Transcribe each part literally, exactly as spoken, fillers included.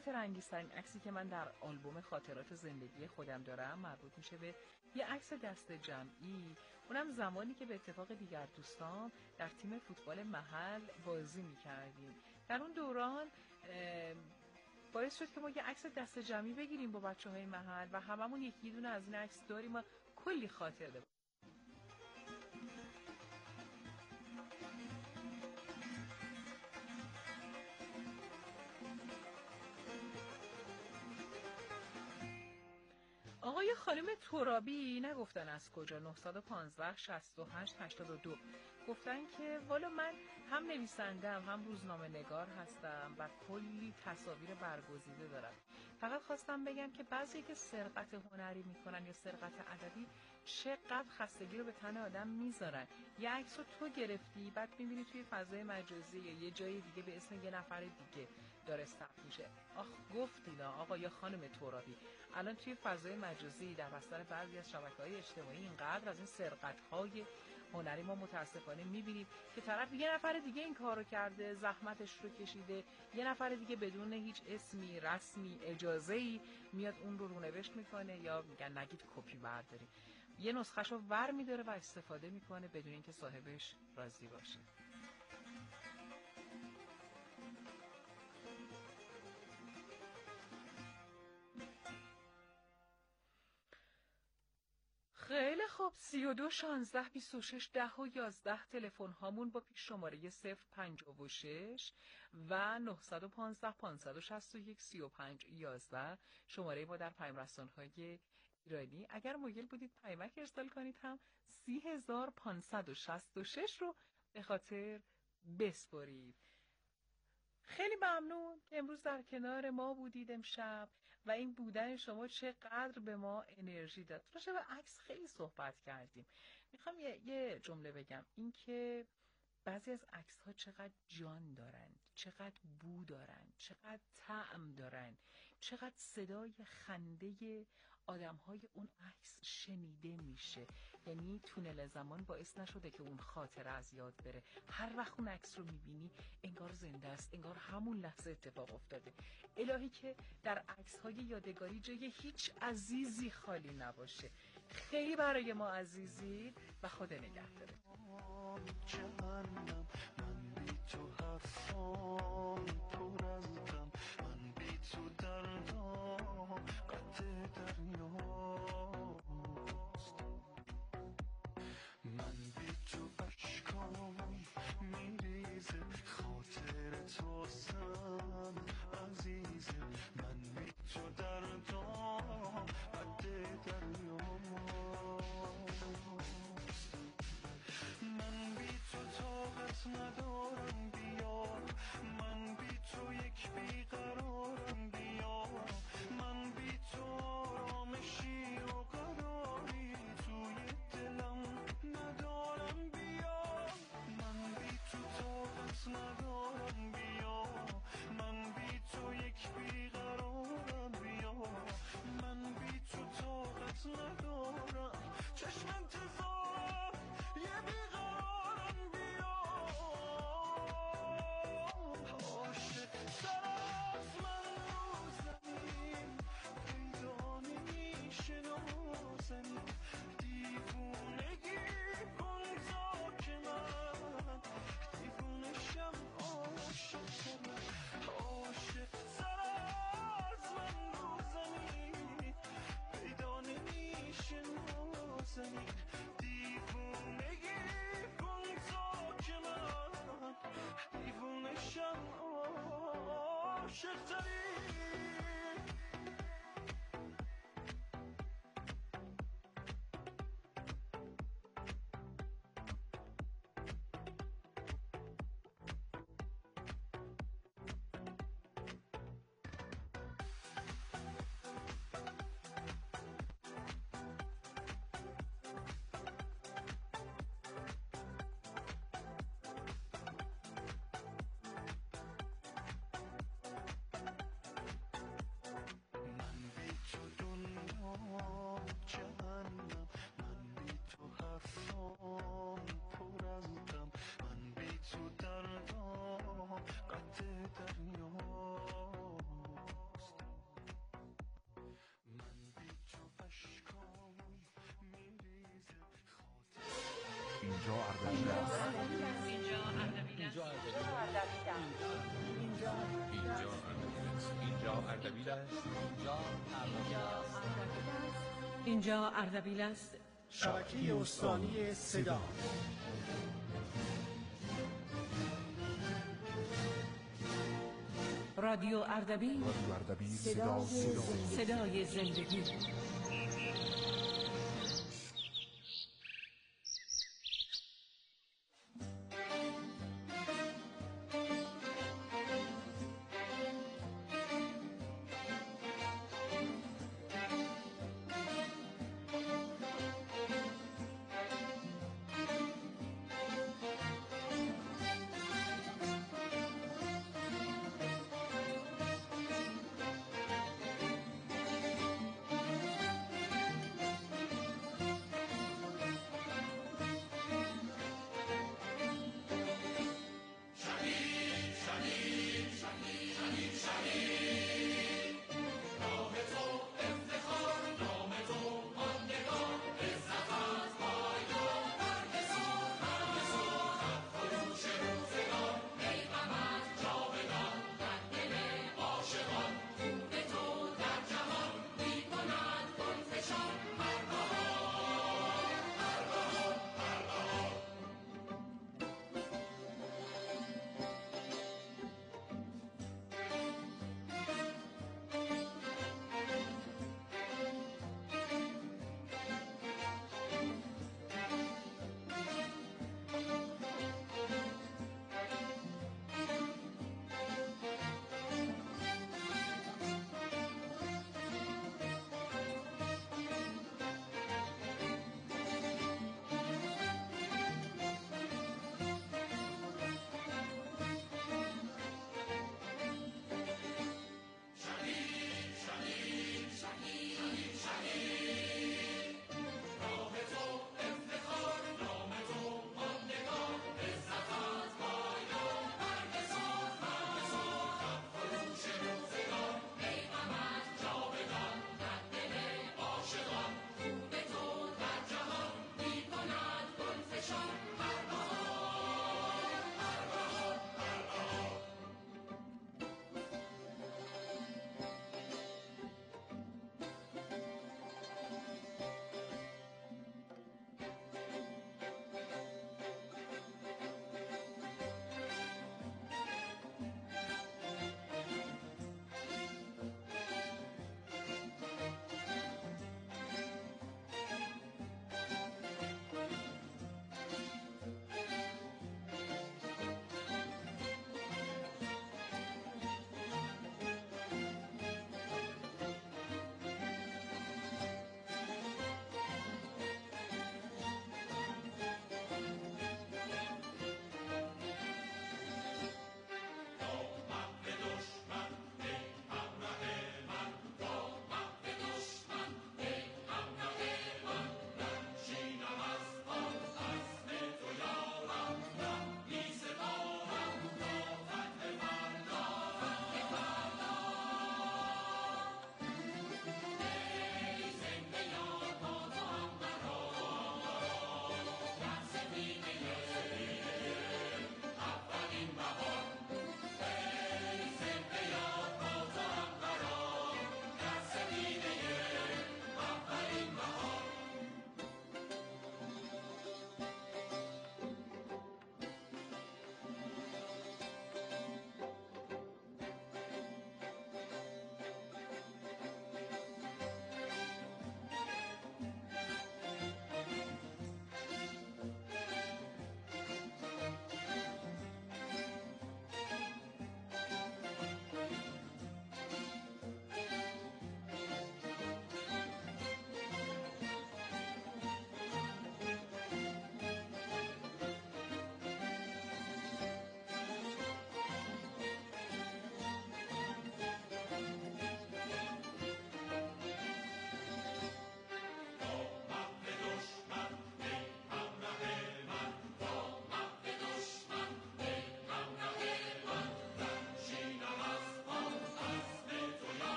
خاطرانگیزترین عکسی که من در آلبوم خاطرات زندگی خودم دارم مربوط میشه به یه عکس دست جمعی، اونم زمانی که به اتفاق دیگر دوستان در تیم فوتبال محل بازی میکردیم. در اون دوران باعث شد که ما یه عکس دست جمعی بگیریم با بچه‌های محل و هممون یکی دونه از این عکس داریم و کلی خاطره داریم. آقای خانم ترابی نگفتن از کجا، نه یک پنج شصت و هشت هشتاد و دو گفتن که والا من هم نویسندم هم روزنامه نگار هستم و کلی تصاویر برگزیده دارم. فقط خواستم بگم که بعضی که سرقت هنری میکنن یا سرقت ادبی چقدر خستگی رو به تن آدم میذارن. یه عکس رو تو گرفتی بعد میبینی توی فضای مجازی یا یه جای دیگه به اسم یه نفر دیگه داره ثبت میشه. آخ گفتینا آقا یا خانم ترابی، الان توی فضای مجازی در بستر بعضی از شبکه‌های اجتماعی اینقدر از این سرقت‌های هنری ما متاسفانه می‌بینیم که طرف یه نفر دیگه این کارو کرده، زحمتش رو کشیده، یه نفر دیگه بدون هیچ اسمی، رسمی، اجازه‌ای میاد اون رو رونوشت میکنه یا میگن نگید کپی برداری، یه نسخه‌شو ور می‌داره و استفاده میکنه بدون اینکه صاحبش راضی باشه. خیلی خوب، سی و دو شانزده بیست و شش ده و یازده تلفن هامون با پیش شماره صفر پنجاه و شش و نه یک پنج پانصد و شصت و یک سی و پنج یازده شماره ما در پیام رسان‌های ایرانی. اگر مایل بودید پیامک ارسال کنید هم سی هزار پانصد و شصت و شش رو به خاطر بسپرید. خیلی ممنون که امروز در کنار ما بودید امشب و این بودن شما چقدر به ما انرژی داد. راجع به عکس خیلی صحبت کردیم. میخوام یه, یه جمله بگم، این که بعضی از عکس ها چقدر جان دارن، چقدر بو دارن، چقدر طعم دارن، چقدر صدای خنده آدم های اون عکس شنیده میشه. یعنی تونل زمان باعث نشده که اون خاطره از یاد بره. هر وقت اون عکس رو میبینی انگار زنده است، انگار همون لحظه اتفاق افتاده. الهی که در عکس های یادگاری جای هیچ عزیزی خالی نباشه. خیلی برای ما عزیزی و خدا نگهدارت. جهنم من بی تو حرفام پر از غم، من بی تو دردام قطع دریاست، من بی تو اشکام میریزه، خاطر تو سم عزیزه، من بی تو دردام قطع دریاست، من بی تو طاقت ندارم بیا، من بی تو یک بیقرارم بیا، من بی تو آرامشی و قراری توی دلم ندارم بیا، من بی تو طاقت ندارم بیا، من بی تو یک بیقرارم بیا، من بی تو طاقت ندارم، چشم انتظارم یه بیقرارم بیا، عاشق سر از من رو زمین پیدا نمیشه نازنین، دیوونگی کن تا که من دیوونشم، عاشق سر عاشق سر از من رو زمین پیدا نمیشه نازنین، دیوونگی کن تا که من دیوونشم، عاشق تری. جهنم من بی تو حرفام پر از غم، من بی تو دردام قطع دریاست، اینجا اردبیل است. اینجا اردبیل است. اینجا اردبیل است. اینجا اردبیل است. شبکه استانی صدا. رادیو اردبیل. رادیو اردبیل صدا صدای زندگی.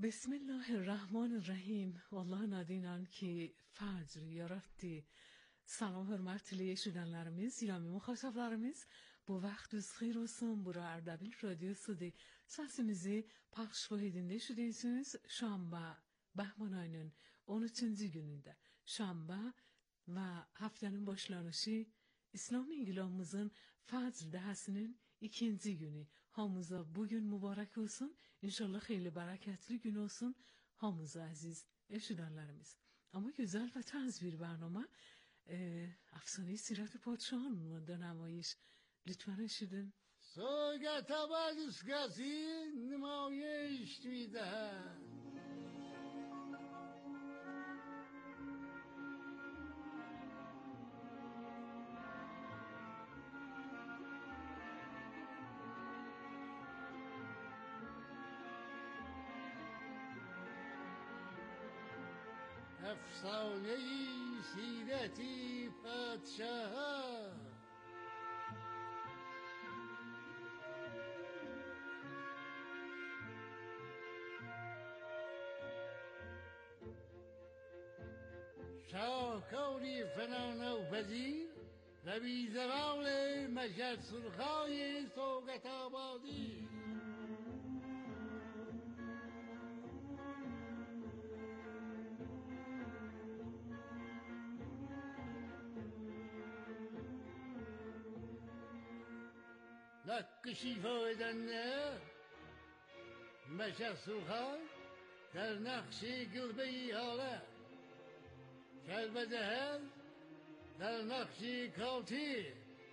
بسم الله الرحمن الرحیم. Vallahi nadinan ki fajr yaratdi. Salam hörmətli eşidənlərimiz, İrami müxatablarımız, bu vaxtınız xeyir olsun. Bura Ardabil Radyosu'da səsimizi pəxş edində eşidirsiniz. Şamba, Bəhman ayının on üçüncü günündə. Şamba və həftənin başlanışı İslam İnqilabımızın Fəcr dəhəsinin ikinci günü. Hamıza bugün mübarək olsun. İnşallah xeyli bərəkətli gün olsun. Hamıza əziz eşidənlərimiz. Ama güzel ve tarz bir برنامه افسانه سیرت پادشاهان در نمایش. لطفا eşidin. سوگت آبادیسکاسی نمایش میدهد افسانه سیرتی پادشاه شاهکاری فنانو پذیر و بی زوال مشهد سرخای سوگت آبادی نقشی فایدنه مشهد سرخای در نقش گلبهی حاله کلبدهل در نقش کالتی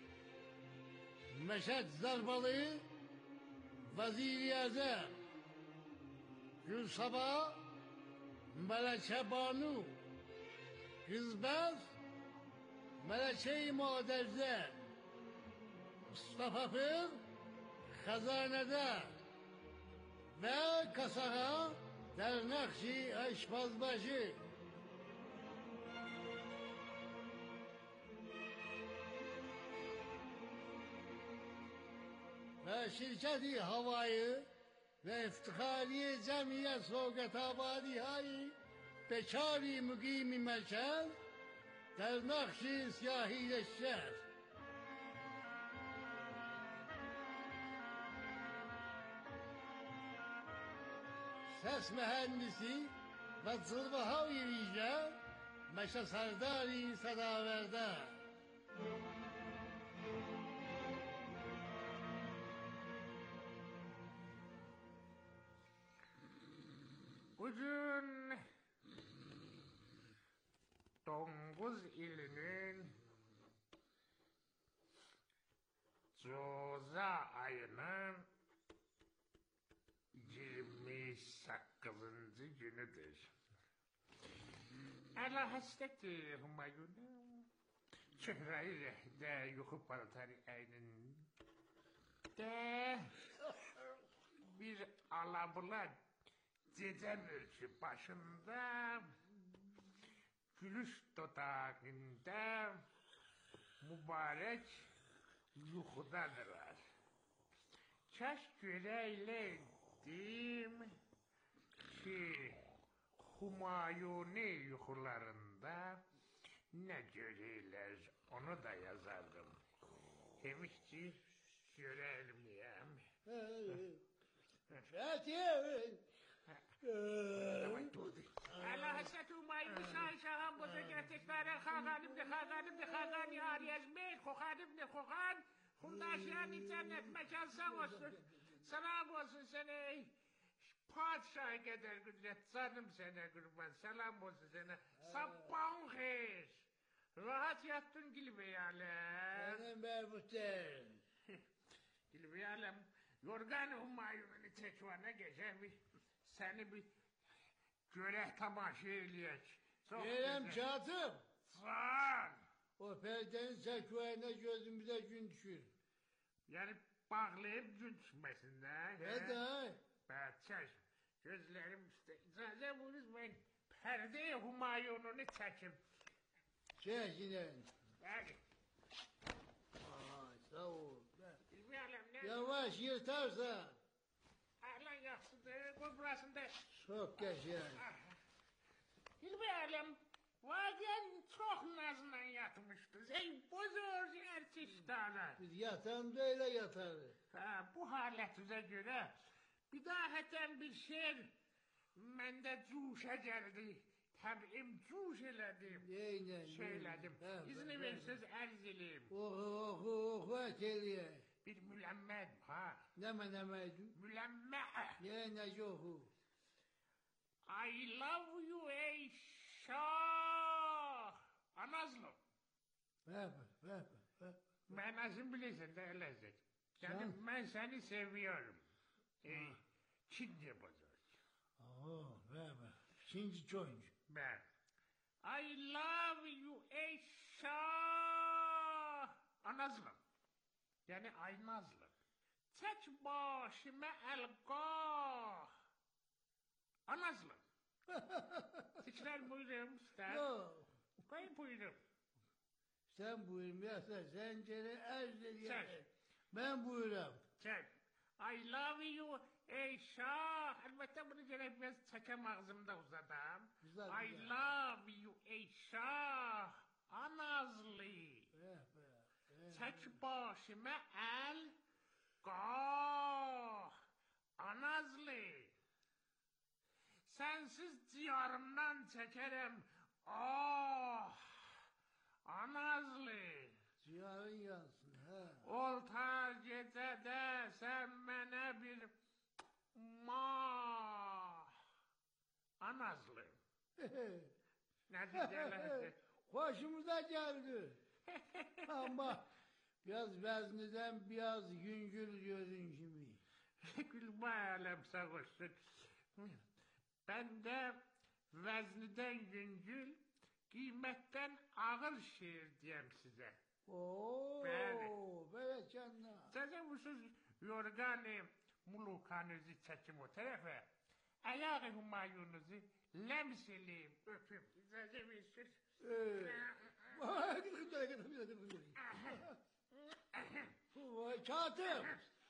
مشهد زرباlı وزیر اعظم گل sabah ملکه بانو قزبز ملکه مادرزن مصطفی پیر خزانه‌دار و کاساها در نقش آشپزباشی و شرکتی هوایی و افتخاری جمعیت سوگت آبادی هایی بچاری مقیم مشهد در نقش سیاهی شهر سس mühendisi ve zırvaha yürüyeceğim meşe serdari sedaverde. Bugün Donguz ilinin Coza ayının yirmi sekizinci günüdür. Ala Hazreti Humayun'un çöhre-i rehde yuhu paltarı ayının de bir alabılan Cece mülkü başında gülüş dudağında mübarek yuhudadırlar. Kaş göreyledim ki Humayuni yuhularında ne göreyler onu da yazardım. Demişti görelmeyem. Fatih! Ala Hazreti Humayun Şah Şah'ın bozuklar tekrar Xağanım de Xağanım de Xağan yari ezmeyin Xoğanım de Xoğan Hundaşyan internet mekan sağ olsun selam olsun sana padişah kadar güdret canım sana kurban selam olsun sana sabahın xeyir rahat yattın Gülbey Alem Benim berbuter. Gülbey Alem yorgan Humayun'un tekvana geçer bir seni bir göre tamaşa eləyək. Yerem çatım. Sağ O perdenin sekvene gözümüze gün düşür. Yani bağlayıp gün düşməsində. Ne de? Bəhçək, gözlərim üstə. İcazə buyuruz ben pərdə Humayun'unu çəkim. Çek yine. Bəli. Ay sağ ol. Bilməyələm nə? Yavaş yırtarsan. Əhlan yaxşıdır. Qoy burasında Çok geçen. Bilmeyalım. Vagen çok nazla yatmıştı. Ey bozor ertiştana. Biz yatan da öyle yatarız. Ha, bu haletinize göre bir daha heten bir şey mende cuşa geldi. Təbim cuş elədim. Neyle? Söyledim. İzni versiz ərz eləyim. Oku oku oku et eliye. Bir müləmməd ha. Neme nemeydi? Müləmmə. Ne ne oku? I love you ey şah. Anazlı. Baba baba baba. Mənasını bilirsən də eləzək. Yani Sen? ben seni seviyorum. Ey Çince bozor. Oo baba. Şimdi çoğuncu. Ben. I love you ey şah. Anazlı. Yani ay nazlı. Tek başıma elgah. Anazlı. Tekrar buyurun usta. Yok. Koy buyurun. Sen buyurmuyorsan sen gene erzel Sen. yani. Ben buyuram. Sen. I love you ey şah. Elbette bunu gene biraz çekem ağzımda uzadım. Uzat I ya. love you ey şah. Anazlı. Baba. Tek başıma el gah. Anazlı. Sensiz diyarımdan çekerim. Ah. Anazlı. Ciğerin yansın ha. Olta gecede sen bana bir mah. Anazlı. Ne diyecekler? Hoşumuza geldi. Ama biraz vezniden biraz güncül gördün şimdi. Gülme alem sağ olsun. Ben de vezniden güncül, kıymetten ağır şiir diyeyim size. Oo, Bəli. böyle canına. Təzəvvürsüz yorganı mulukanızı çəkim o tərəfə, ayağı humayunuzu ləms eləyim, öpüm. İcazə versiz. Vay katip.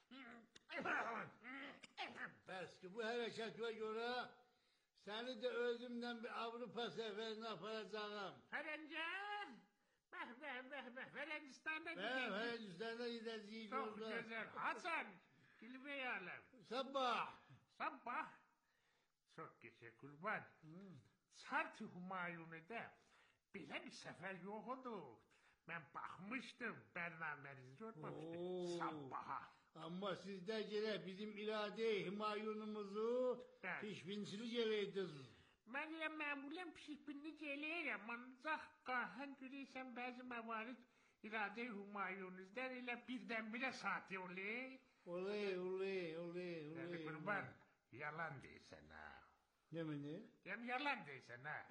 Eski bu hareketine göre seni de özümden bir Avrupa seferine yapacağım. Fərəncə, bəh, bəh, bəh, bəh, Fərəngistan'da Ben gidəcək. Hindistan'a gideceğim Çox orada. gözəl. Hasan, bilməyə aləm. Sabah. Sabah, çox geçer kurban. Sartı Humayuni'de belə bir sefer yok oldu. Ben bakmıştım, bernamenizi görmemiştim. Oo. Sabaha. Ama sizde gene bizim irade himayunumuzu Evet. pişpinsili geleydiniz. Ben ile məmulən pişikbinli gələyirəm, ancaq qahən görəysən bəzi məvarid iradə-i Humayunizdən elə birdən-birə saati olur. Oley oley oley Yəni oley. qurban, yalan deyirsən ha. Yemini? Yəni yalan deyirsən ha.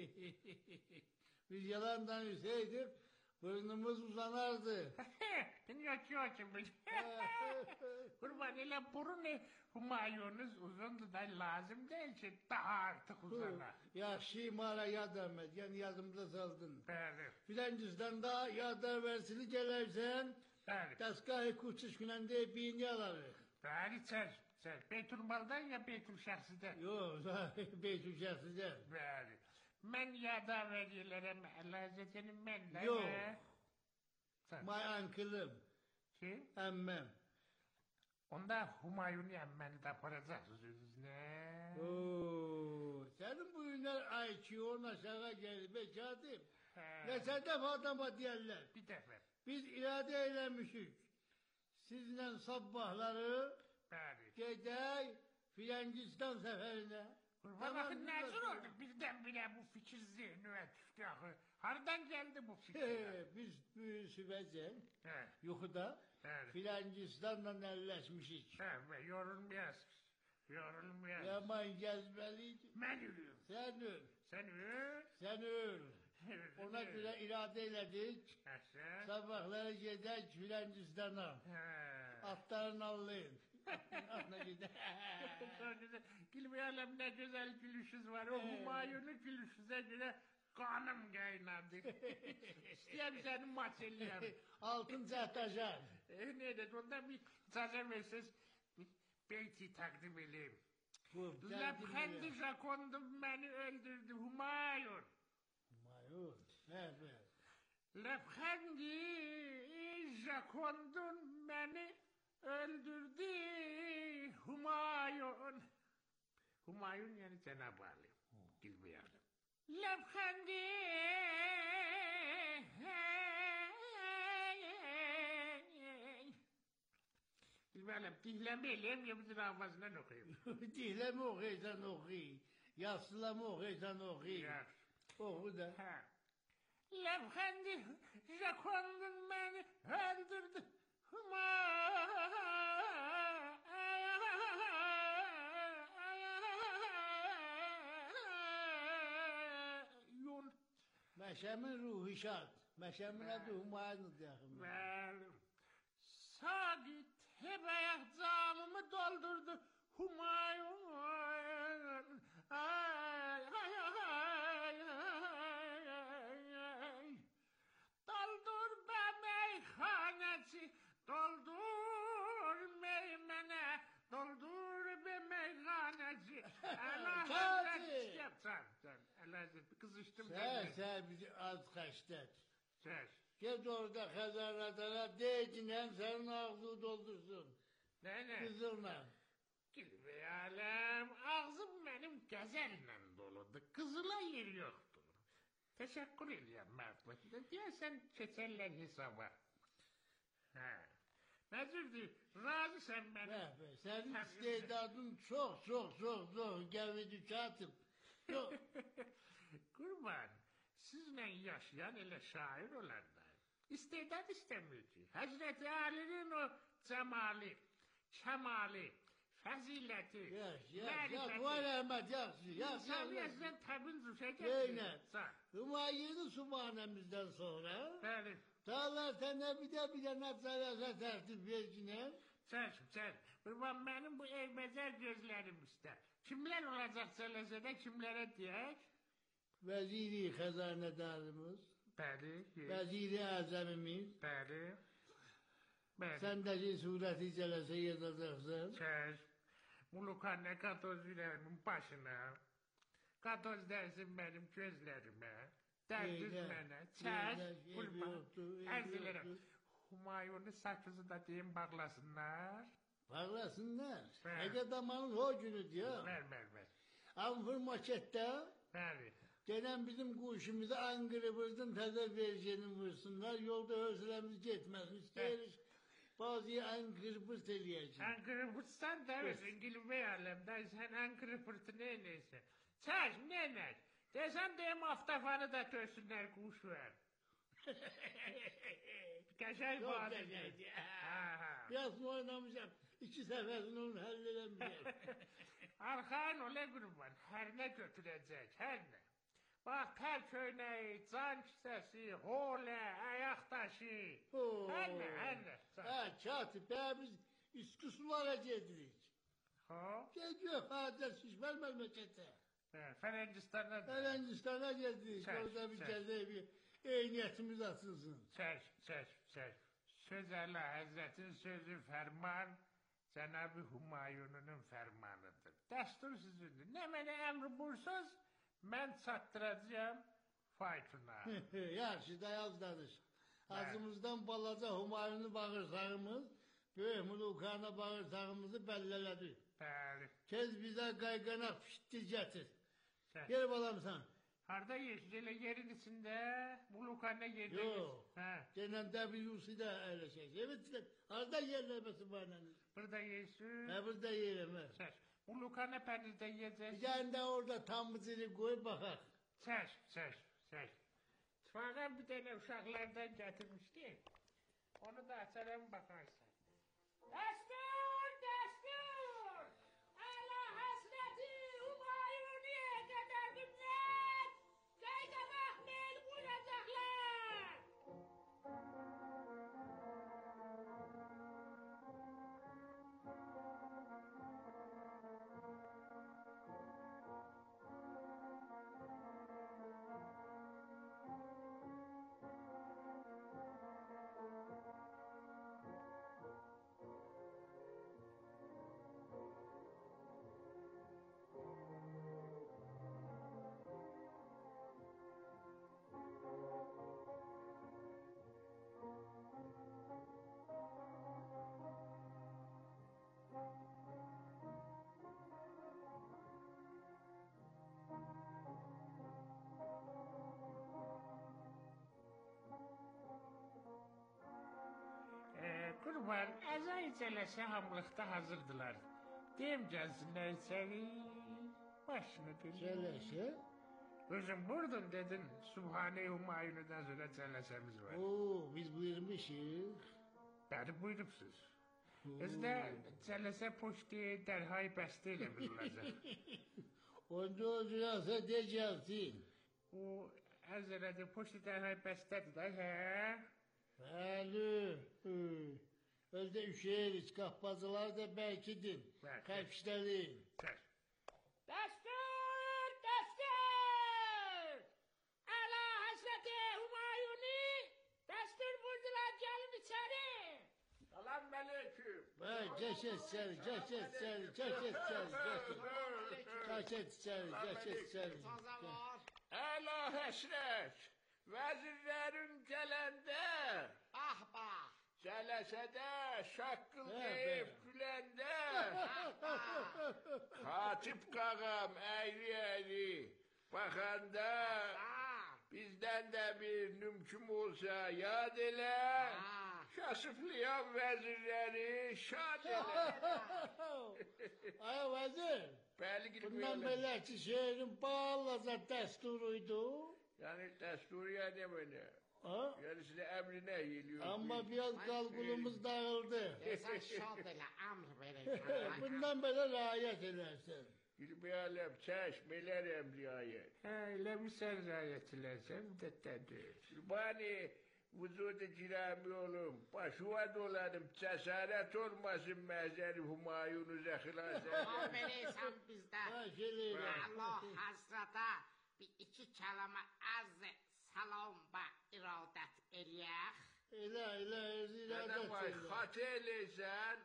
Biz yalandan üseydik, burnumuz uzanardı. Ben yok yok bil. Kurban elə burun Humayunuz uzundu da lazım değil ki daha artık uzana. Yaxşı mala yardım et, yani yardımda saldın. Bəli, Filancızdan da yardım versini gelersen, bəli. Daskahı kurçuş günende birini alırız. Bəli, çər, çər. Beytülmaldan ya Beytül şəxsidən. Yok, beytül şahsıdan. Bəli. Mən yada verilərəm əlazətinin mənlə. Yok. Sən. My uncle'ım, Ki, emmem. onda Humayuni əmməni də aparacaqsınız, ne? Oo, senin bu günler I Q'un aşağı geldi be katip. Hə, Ne sen de adama diyorlar. bir dəfə. Biz irade eylemişik. Sizle sabahları Bəli. gecey Filancistan seferine. Kurban bakın nezir oldu birdən-birə bu fikir zihnime düşdü axı. Hardan geldi bu fikir? He, biz bu sübecen Hə, yuxuda bəli. Filancistan'la elleşmişik. Hə, və yorulmayasınız. Yorulmayasınız. Yaman gezmeliydi. Mən ölüyorum. Sen öl, Sen öl. sen öl. Ona göre irade eyledik. Həsən. Sabahları gidek Filancistan'a. Hə. Atların allayın. Atlarına gidelim. Çok güzel. Gülmeyalım ne güzel gülüşünüz var. O Humayun'un gülüşünüze göre kanım kaynadı. İsteyem seni maç eləyəm. Altın çahtacan. E, ne dedi? Ondan bir icazə versiniz. Bir beyti takdim edeyim. Bu Lefkendi jakondum beni öldürdü Humayun. Mayur. Evet. Lefkendi jakondun beni öldürdü Humayun. Humayun yani Cenab-ı Ali. Gilbeyalem. Lefkendi Gilbeyalem dihlemeyleyim ya bütün avazından okuyayım. Dihle mi okuysan okuy. Yasla mı okuysan okuy. Ya. Oku da. Ha. Lefkendi jakondun beni öldürdü Humayun. Meşemin ruhu şad. Meşemin adı Humayun'u diyeyim. Well, Sabit hep ayaklarımı doldurdu Humayun. Ay, ay, ay, ay, ay. Doldur be meyhaneci, doldur meymene, doldur be meyhaneci. Allah Kazi! Yap sen, sen. Allah Hazreti kızıştım. Sen sen bizi az kaçtet. Sen. Git orada kazanatana deyicinen senin ağzını doldursun. Ne ne? Kızılla. Gilbey alem, ağzım benim gazelle doludu. Kızıla yer yoktu. Teşekkür ediyorum mertlikle. Diyorsan çeteller hesaba. Ha. Necirdi? Razı sen benim. Be be, senin istedadın çok çok çok çok gevidi katip. Çok. Kurban, sizle yaşayan ile şair olanlar. İstedat istemiyor ki. Hazreti Ali'nin o cemali, kemali, fazileti, Yaş yaş yaş marifeti. var Ahmet yaş yaş yaş. İnsaniyetden tabin düşecek. Zeynep. Sağ. Hümayun'u subhanemizden sonra. Bəli. Dağlar sana bir de bir de nasarasa tertip vercine. Sen, sen. Kurban benim bu eğmezer gözlerim işte. Kimler olacak söylese kimlere diyek? Veziri hazanedarımız. Bəli. Veziri azamimiz. Bəli. Bəli. Sen de ki sureti celese yazacaksın. Söz. Mulukanne katoz yüreğimin başına. Katoz dersin benim gözlerime. Derdiz Öyle, bana. öyle, Söz. Kurban. yoktu, öyle Erzilerim. yoktu. Humayun'un saçızı da diyeyim bağlasınlar. Parlasınlar. Ver. Ege damanın o günü diyor. Ver ver ver. Anfır maçette Bəli. denen bizim kuşumuzu Ankara tadı vereceğini vursunlar. Yolda özlemiz gitmez. İsteriz. Bazı Ankara pırt eleyecek. Ankara pırtsan da versin Gülbey alemden sen Ankara pırtı ne neyse. Çaş ne ne? Desem deyim aftafanı da törsünler kuş ver. Kaşay Yok bağlı. kaşaydı. Ha ha. Biraz mı oynamışım? İki seferini onu halledemiyor. Arkan ola kurban. Her ne götürecek her ne. Bak ter köyneği, can sesi, hole, ayak taşı. Oo. Her ne her ne. Ha çatı be biz üskü sulara geldik. Ha? Geliyor hacet şişmel memlekete. Evet, Ferencistan'a da. Erengistan'a geldik. Sen, Orada bir sen. kere bir eyniyetimiz atılsın. Söz, söz, söz. Söz Allah Hazretin sözü ferman, Cenab-ı Humayun'un fermanıdır. Destur sizindir. Ne beni emri bursuz, ben çattıracağım faytuna. Yaxşı da yaz danış. Ağzımızdan balaca Humayun'u bağırsağımız, böyük mulukana bağırsağımızı bellələdi. Bəli. Tez bize kayganak pişti getir. Söz. Gel balam sen. Harda yeşile yerin içinde, bulukane yerde. Yok. Ha. Denen W C'de öyle şey. Evet işte. Arada yerlemesi bana. Burada yeşil. Ne burada yerleme. Söz. Bulukane penizde Bir yiyeceğiz. tane de orada tam mızırı koy bakar. Söz, söz, söz. Tufana bir tane uşaklardan getirmişti. Onu da açarım bakarsın. Destur, destur! Ala hasreti Humayuni'ye kadar millet! Kayda mahmel kuracaklar! Qurban, əzay cələsə hamılıqda hazırdılar. Deyim gəlsinlər içəri, başını dönün. Cələsə? Özün burdun dedin, Subhane-i Humayun'dan sonra cələsəmiz var. Oo, biz buyurmuşuq. Bəli, buyurubsuz. Özdə cələsə poşti dərhay bəstə ilə bilməcək. Onda o cələsə de gəlsin. O, əz elədi, poşti dərhay bəstədir də, hə? Bəli. Özdə üşəyirik, qapbacılar da bəlkidir. Bəli. Kəpişlərin. Çək. Dəstür, dəstür! Əla Həzrəti Humayuni, dəstür buyurdular, gəlin içəri. Salam aleyküm. Bəy, gəç içəri, gəç içəri, gəç içəri, gəç içəri, gəç içəri. Əla Həsrət, vəzirlərin gələndə, Bax, bax. cələsədə şaqqıl Hə, deyib hə. güləndə, Hatip qağam əyri-əyri baxanda, bizdən də bir nümküm olsa yad elə, kasıflayan vəzirləri şad elə. Ay vəzir, Bəli gülüm bundan belə ki şehrin bağlaza dəsturuydu. Yəni dəsturiyə ne böyle? Ha? Yəni sizə əmrinə geliyor. Amma biraz qalqulumuz dağıldı. Sən şad elə, əmr verək. Bundan belə riayət edərsən. Gülbəyələm, çəşm elərəm riayət. Hə, eləmişsən riayət eləsən, müddətdədir. Qürbani, vücudu cirami olum, başıva dolanım, cəsarət olmasın məzəri Humayunu zəxilasın. Bax, beləysən bizdə. Baş eləyirəm. Allah Həzrətə bir iki kələmə ərz salam və iradət eləyək. Elə, elə, Nədəm iradət vay, elə. xatı eləysən,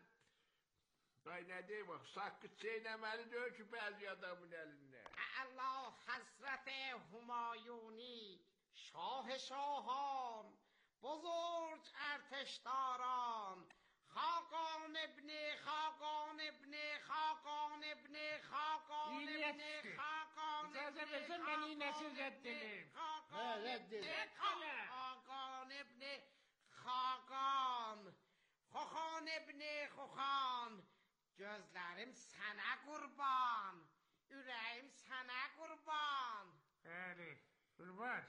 ay nə deyim, saqqı çeynəməli deyil ki, bəzi adamın əlində. Allah Həzrəti Humayuni, şah şahan, buzurg ərteşdaran, Xaqan ibni, Xaqan ibni, Xaqan ibni, Xaqan ibni, İlyas'tı. Xaqan ibni, İcazə versən mən iynəsi rədd edeyim. Hə, rədd edin. Xaqan ibni, Xaqan, Xoxan ibni, Xoxan, gözlərim sənə qurban, ürəyim sənə qurban. Bəli, qurban.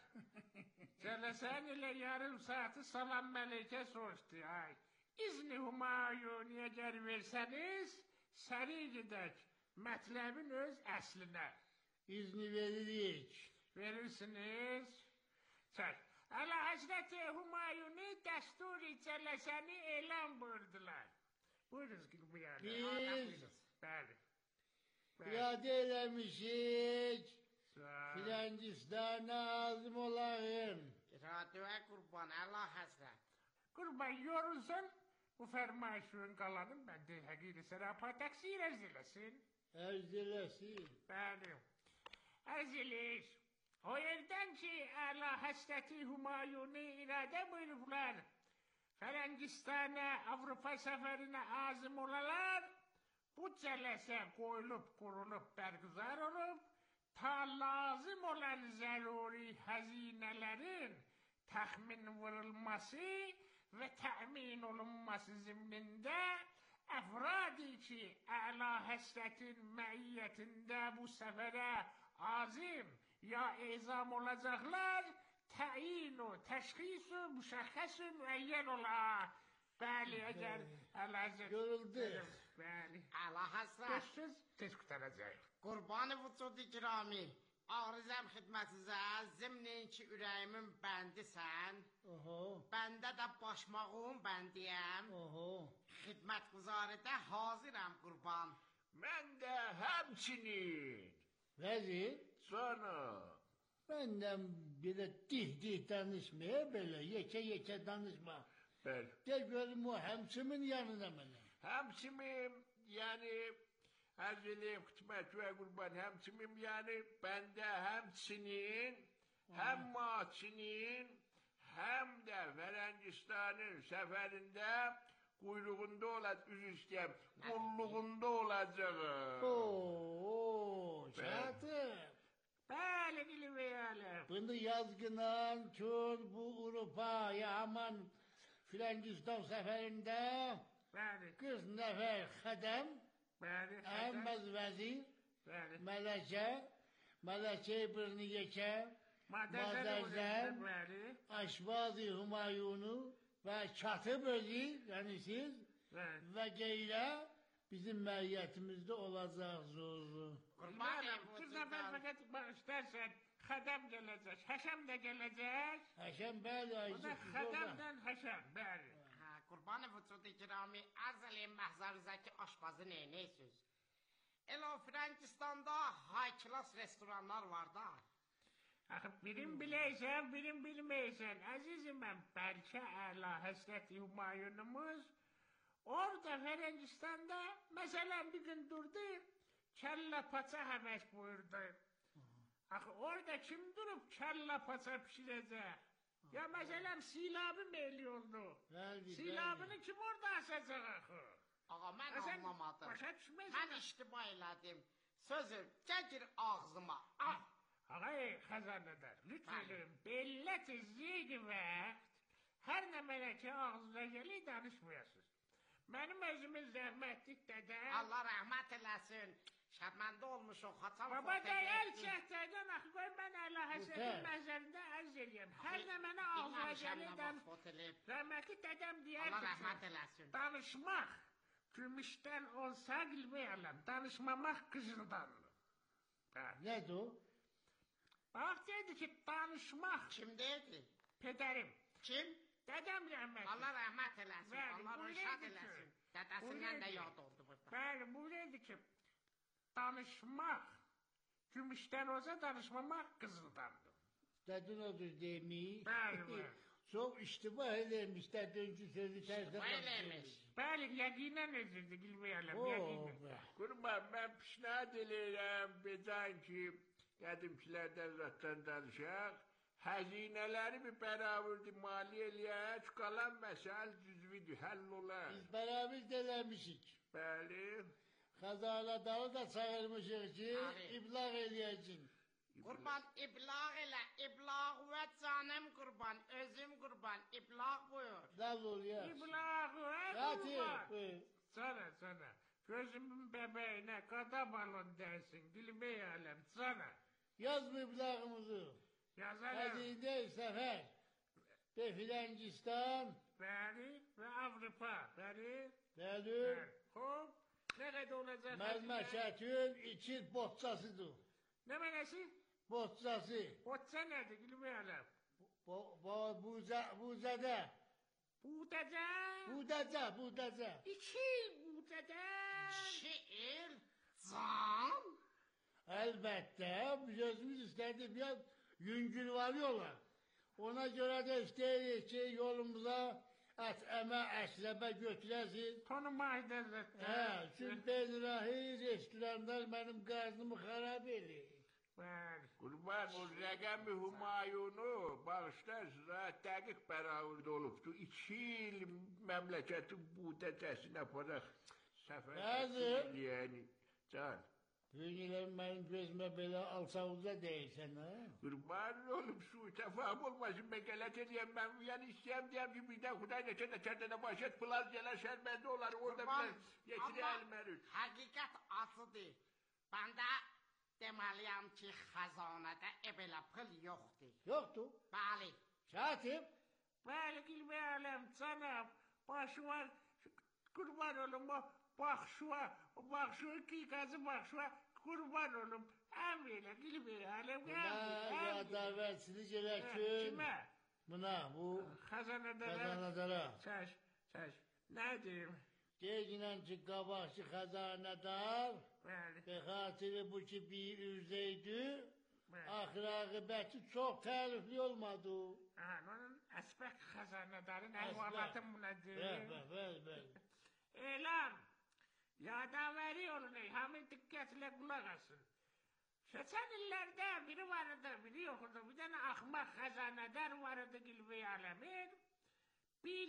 Cələsən ilə yarım saati salam mələkə soruşdu, ay. İzni Humayuniyə gəl versəniz, səri gedək, mətləbin öz əslinə. İzni veririk. Verirsiniz. Çək. Əla Həzrəti Humayuni dəsturi cələsəni elan buyurdular. Buyurunuz Gülbəyəli. Biz Bəli. Bəli. iade eləmişik. Sağ ol. Filancistan azim olarım. İradəyə qurban, Allah Həzrət. Qurban yorulsun, bu fərmayışın qalanın bəndə həqiqi sərapa təqsir ərz eləsin. Ərz eləsin. Bəli. Ərz eləyir. O yerdən ki, Əla Həzrəti Humayuni iradə buyurublar, Fərəngistanə, Avropa səfərinə azim olalar, bu cələsə qoyulub, qurulub, bərgüzar olub, ta lazım olan zəruri həzinələrin təxmin vurulması və təmin olunması zimnində əfradi ki, Əla Həzrətin məiyyətində bu səfərə azim ya ezam olacaqlar, təyin o, təşxis o, müşəxəs o, müəyyən ola. Bəli, əgər Əla Həzrət... Görüldü. Bəli. Allah Həzrət. Tez tez qutaracaq. Qurbanı vücudu kirami, ağrızəm xidmətinizə, zimnin ki ürəyimin bəndisən, Oho, bəndə də başmağım bəndiyəm, oho. xidmət quzarədə hazıram qurban. Mən də həmçinin. Vəzir, Sonra. məndən belə dih-dih danışmaya, belə yekə-yekə danışma. Bəli. De görüm o həmçimin yanına mənə. Həmçimim, yəni, ərz eləyim xidmət və qurban, həmçimim, yəni, bəndə həmçinin, həm maçinin, həm də Fərəngistanın səfərində quyruğunda olacaq, üz istəyəm, qulluğunda olacaq. Oo, şatım. Bəli, Gülbəyəli. Bunu yazgınan kör bu Avrupa'ya aman Filangistan səfərində Bəli, qırx nəfər xədəm, bəli, xədəm. Əhməd vəzir, Bəli. Mələkə, Mələkə İbni Yekə, Madəzəm, Bəli, Aşvazi Humayunu və Katıb özü, yəni siz bəli. və qeylə bizim məiyyətimizdə olacaq zorlu. Qurbanım, bu səfər fəqət bağışlarsan, xədəm gələcək, həşəm də gələcək. Həşəm bəli, Bu da ayıcıq siz orada. xədəmdən həşəm, bəli. Ha, qurbanı vücudu kirami arz eləyim məhzərinizə ki, aşpazı neynəysiniz? Elə o Frankistanda high class restoranlar var da. Axı, birim biləysən, birim bilməysən. Əzizim mən, bəlkə əla həsrəti Humayunumuz orada Frankistanda məsələn bir gün durdu, kəllə paça həvəs buyurdu. Axı, orada kim durub kəllə paça pişirəcək? Ya məsələn, silabı meyli oldu. Bəli, Silabını kim orada asacaq axı? Ağa, mən Sən anlamadım. başa düşməzsən. Mən iştiba elədim. Sözü, çəkir ağzıma. Ah, Ağay xəzanədar, lütfen bellə tezlik vaxt hər nə mənə ki ağzına gəlir danışmayasınız. Mənim özümün zəhmətlik dədəm. Allah rəhmət eləsin. Şərməndə olmuş o xaçan Baba fotə dəyəl getdi. şəhtəydən axı qoy mən əla həsətin Lütfen. məzərində ərz eləyəm. Hər nə mənə ağzına gəlir dan... Rəhmətli dədəm Allah deyərdi rəhmət ki, eləsin. danışmaq gümüşdən olsa bilməyələm, danışmamaq qızıldandır. Nədir o? Bax deyirdi ki, danışmaq Kim deyirdi? pedərim. Kim? Dədəm rəhmətli. Allah rəhmət eləsin. Bəli, Allah bu rəşad neydi ki? eləsin. Bu Dədəsindən də neydi? yad oldu burada. Bəli, bu neydi ki, danışmaq gümüşdən olsa danışmamaq qızıldandır. Dədin odur demiş. Bəli, bəli. Çox iştibah eləmiş dədinki sözü tərsə İştibah eləmiş. Bəli, yəqinən edirdi, bilməyələm, O, yəqinən. bə. Qurban, mən pişnad eləyirəm, becan ki, qədimkilərdən zatdan danışaq, həzinələri bir bərabirdi mali eləyək, qalan məsəl cüzvidir, həll olar. Biz bərabər də eləmişik. Bəli, Xəzanədarı da çağırmışıq ki, Abi. iblağ eləyəcək. Qurban iblağ elə, iblağ və canım qurban, özüm qurban, iblağ buyur. Nə olur ya? İblağı, hə Yatır, qurban. buyur. Sana, sana, gözümün bəbəyinə qada balon dərsin, bilməyələm, sana. Yaz bu iblağımızı. Yazarım, Həzinə səfər. Be Filangistan. bəli və Avrupa, bəli. Bəli. Hop, nə qədər olacaq? Məzməşətün iki bohçasıdır. Nə mənəsi? Bohçası. Otsa nədir, bilməyələm. Bu, bu, buza, buzədə. Budacə. Budacə, budacə. İki budacə. Şiir, can. Əlbəttə, biz özümüz istədik, biraz yüngülvari olar. Ona görə də istəyirik ki, yolumuza ət, əmə, əsləbə götürəsiz. Tanımaydı zətdə. Hə, çünki bezrahi restoranlar mənim qarnımı xarab eləyir. Bəli. Qurban, o rəqəmi Humayunu bağışlar, dəqiq bərabirdə olubdu. İki il məmləkətin budəcəsini aparaq səfər Bəli. yəni, can. Dünyələr mənim gözümə belə alçavuza deyirsən, hə? Qurban olub su, təfahüm olmasın, mən qələt edəyəm, mən yəni istəyəm deyəm ki, birdən Xuday neçə neçə dənə başət plan gələr şərbəndə olar, orada Qurban, bir yetirə amma əlməri. həqiqət acıdır. Mən də deməliyəm ki, xəzanədə ebelə pıl yoxdur. Yoxdur. Bəli. Katib. Bəli, bilməyələm, canım. Başıma, qurban olum, o baxşua, o baxşua ki, qazı baxşua, qurban olum. Əm elə, bilməyələm, Buna yadavətsini gələk ki, Kimə? buna, bu Xəzanədərə. xəzanədara. Çəş, çəş. Nə deyim? Deyginən ki, qabaqçı xəzanədar, Bəli, be xatiri bu ki, bir üzdeydi, bəli. axır aqibəti çox tərifli olmadı. Ha, onun əsbək xəzanədarın Əsbək. əhvalatı Bəl, bunadır. bəl, bəl, bəl. Elan, yadavəri olun, ey, hamı diqqətlə qulaq asın. Keçən illərdə biri vardı, biri yoxdu, bir dənə axmaq xəzanədar vardı Gilvi Aləmin. Bir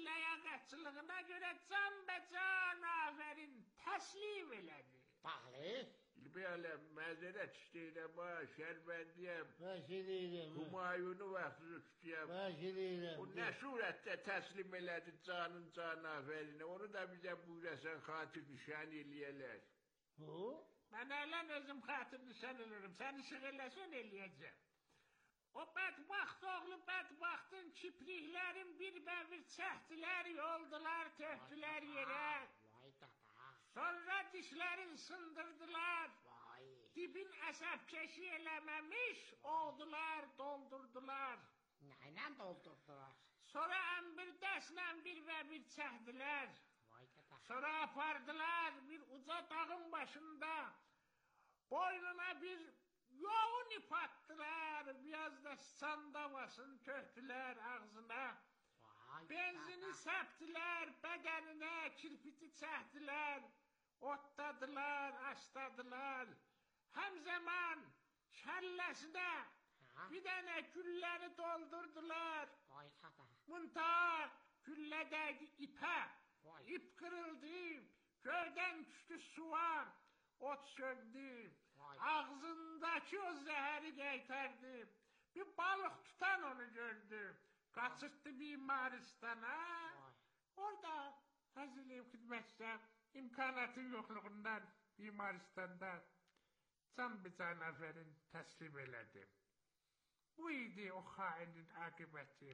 ləyaqətçılığına görə can bə can afərin təslim elədi. Bəli. Böyle mazeret isteyirəm ha, şərbəndiyəm. Baş eləyirəm. Humayunu vaxtı tutuyam. Baş eləyirəm. O nə surətdə təslim elədi canın canavərinə, onu da bizə buyurasan xatir nişan eləyələr. O? Ben öyle özüm hatır nişan olurum. Seni şığırlasın eləyəcəm. O bədbaxt oğlu bədbaxtın kipriklərin bir bəvir çəkdilər, yoldular, töktülər yerə. Vay dada. Sonra dişlərin sındırdılar. Vay. Dibin əsəb keşi eləməmiş, oldular, doldurdular. Nəylə doldurdular? Sonra əmbir dəslə bir və bir çəkdilər. Vay dada. Sonra apardılar bir uca dağın başında. Boynuna bir yoğun ip attılar. Biraz da sıçan davasını töktülər ağzına. Vay Benzini dada. səpdilər, bədəninə kirpiti çəkdilər. Otladılar, açladılar. Həm zaman kəlləsinə Ha? bir dənə gülləri doldurdular. Vay dada. Munta güllə dəydi ipə. Vay. İp kırıldı, göydən düşdü suya, ot söndü. Vay. Ağzındakı o zəhəri qaytardı. Bir balıq tutan onu gördü. Qaçırtdı bimaristana. Vay. Orada Hazırlayım xidmətçə imkanatın yoxluğundan bimaristanda can bir canaverin təslim elədi. Bu idi o xainin aqibəti.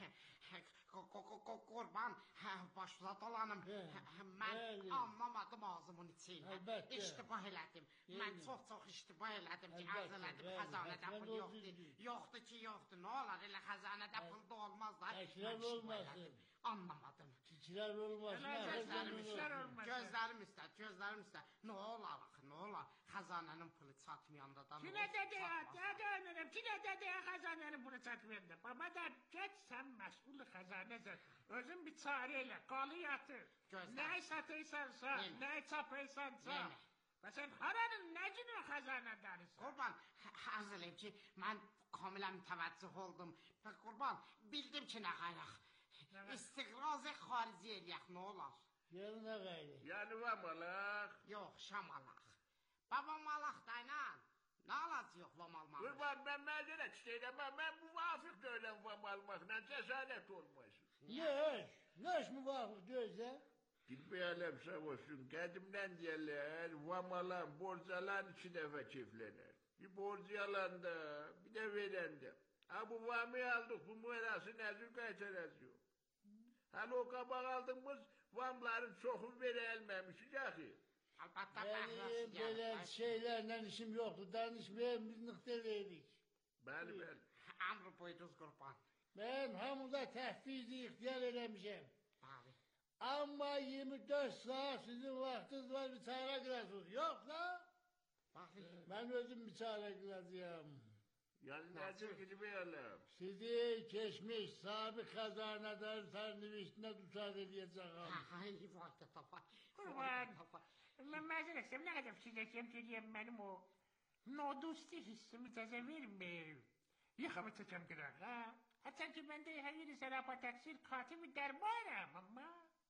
Qurban, başla dolanım. Hə, Mən bəli. anlamadım ağzımın içi. Əlbəttə. İştibah elədim. Mən Eyni. çox-çox iştibah elədim ki, Əlbəttə, arz elədim, bəli, xəzanədə həsbən pul o yoxdur. düzdür. Yoxdur ki, yoxdur. Nə olar, elə xəzanədə pul da olmaz da. Əşrəf Mən iştibah olmasın. elədim. Anlamadım. Tikilər olmasın. Elə hər gözlərim zaman işlər olur. olmasın. Gözlərim istər, gözlərim istər. Nə olar axı, nə olar? Xəzanənin pulu çatmayanda da nə Kinə olsun, dedi ya, çatmaz. dədə önərəm, kinə dedi ya xəzanəni bunu çatmayanda. Baba da geç sən məsul xəzanəsən. Özün bir çarə elə, qalı yatır. Gözlə. Nəyi satıysansa, Yenə. nəyi çapıysansa. Yenə. Və sən haranın nə cür o xəzanədərisən? Qurban, arz eləyim ki, mən kamilə mütəvəccüh oldum. Və Qurban, bildim ki, nə qayraq. Nə- İstiqrazı xarici eləyək, nə olar? Gəlin ağaylı. Yəni var malaq. Yox, şam alaq. Baba malaq dayla. Nə alacaq vam almaq? Qurban, mən məzərət istəyirəm, amma mən müvafiq deyiləm vam almaqla, cəsarət olmasın. Ne eş? Ne eş müvafık diyorsa? Bilməyələm sağ olsun, qədimdən deyərlər, vam alan, borc alan iki dəfə keyflənər. Bir borcu alanda, bir də verəndə. Ha bu vamı aldıq, bu mirası nəzir qaytaracaq. Hələ o qabaq aldığımız vamların çoxunu verə elməmişik axı. Əlbəttə Benim bəhrəsi böyle gəlir. şeylerle işim yoktu. Danışmaya biz nıkteleydik. Bəli, bəli. Əmr buyuruz Qurban. Ben hamıda təhfizi ixtiyar eləmişəm. Bəli. Ama yirmi dört saat sizin vaktiniz var bir çare kılasınız. Yoksa Bəli. ben özüm bir çare kılacağım. Yəni nəzir bilməyələm. Sizi geçmiş sabit kazanadar sandviçine tutar edeceğim. Ay, vay da vay. Qurban, mən məzər etsəm, nə qədər fikirləşəm ki, deyəm mənim o nodusti hissimi təzə verməyim. Yaxamı çəkəm qırağa. Hətta ki, mən də hayır sərapa təqsir katibi dərbarəm, amma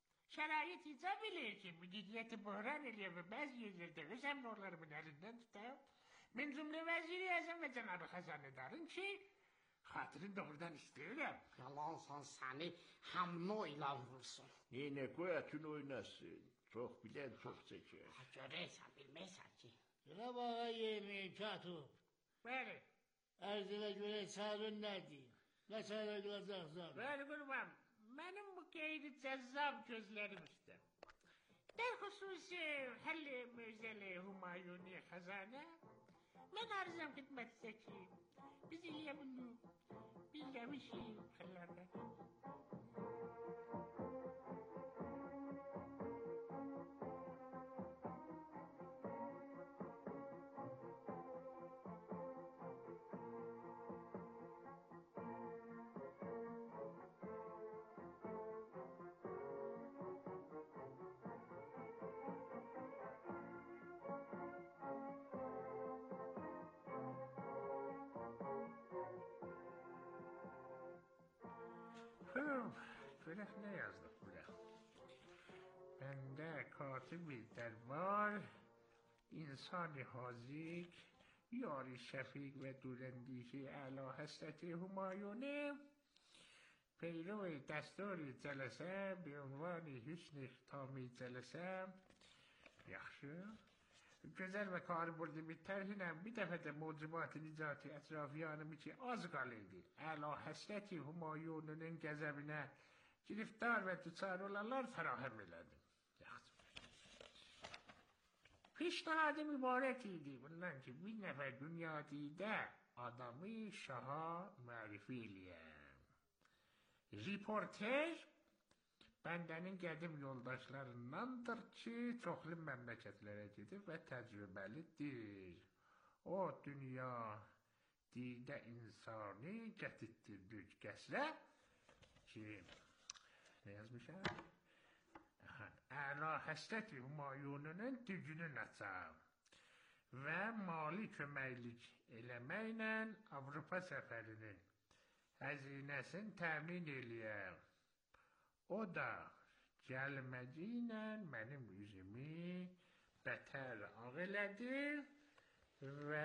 şərait icab eləyir ki, müdidiyyəti böhran eləyəm və bəzi yerlərdə öz əmrorlarımın əlindən tutam. Mən cümlə vəziri əzəm və cənabı xəzanedarın ki, xatirin doğrudan istəyirəm. Yalansan səni hamno ilə vursun. Neynə qoy atın oynasın. Çox bilən çox çəkər. Ha, görəysən, bilməysən ki. Cenab-ı Ağa yemeği katip. Bəli, Erzine göre çaren nedir? Ne çare kılacaksan? bəli qurban, mənim bu qeyri cəzzab gözlərim üstə. Dər xüsusi Həll-i Müzəli Humayuni xəzanə, mən arzam xidmətinizə ki, biz eləyə bildik, biz demişik xəllərdə. Görək nə yazdıq bura? Bəndə katibi dərbar, انسان حاذق یاری شفیق و دوراندیش اعلی حضرت همایون پیرو دستور جلسه به عنوان حسن اختتام جلسه yaxşı gözəl və kariburdimi tərhinə bir dəfə də mövcubat nicati ətrafiyanım ki az qalıydı. Əla həsrəti Humayununun qəzəbinə giriftar və düçar olanlar fərahəm elədim. Yaxşı. Pişnahadım ibarət idi. Bundan ki bir nəfər dünyadidə adamı şaha mərifə eləyəm. Reporter bəndənin qədim yoldaşlarındandır ki, çoxlu məmləkətlərə gedib və təcrübəlidir. O, dünya didə insanı gətirtdirdik qəsrə ki, nə yazmışam? Əla həsrət Humayununun dücünün açam və mali köməklik eləməklə Avropa səfərinin həzinəsini təmin eləyəm. O da gəlməci ilə mənim üzümü bətər ağ elədi və